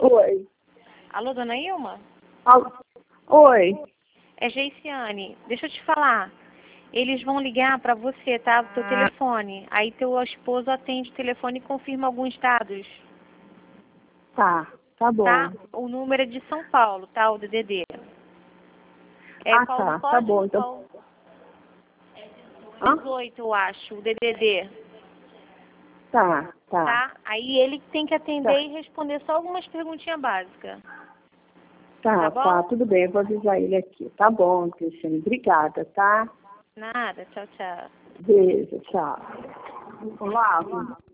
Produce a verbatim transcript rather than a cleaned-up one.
Oi. Alô, dona Ilma? Alô? Oi. É Geiciane. Deixa eu te falar. Eles vão ligar para você, tá? Do teu telefone. Aí teu esposo atende o telefone e confirma alguns dados, Tá, tá bom. tá? O número é de São Paulo, tá? O D D D. É Ah, Paulo tá, tá Código bom. Então, Paulo hã? dezoito, eu acho, o D D D, Tá, tá, tá? Aí ele tem que atender tá. e responder só algumas perguntinhas básicas, Tá, tá tá, bom? tudo bem, eu vou avisar ele aqui. Tá bom, Cristiane. Obrigada, tá? Nada, tchau, tchau. Beijo, tchau. Olá.